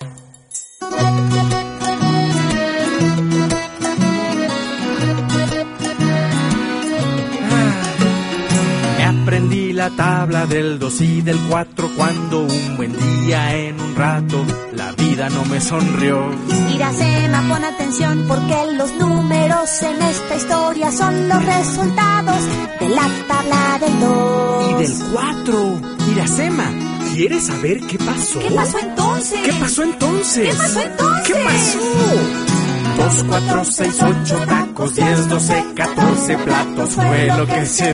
Aprendí la tabla del 2 y del 4 cuando un buen día en un rato la vida no me sonrió. Iracema, pon atención porque los números en esta historia son los resultados de la tabla del 2 y del 4. Iracema, ¿quieres saber qué pasó? ¿Qué pasó entonces? ¿Qué pasó entonces? ¿Qué pasó entonces? ¿Qué pasó? 2, 4, 6, 8 tacos, 10, 12, 14 platos fue lo que se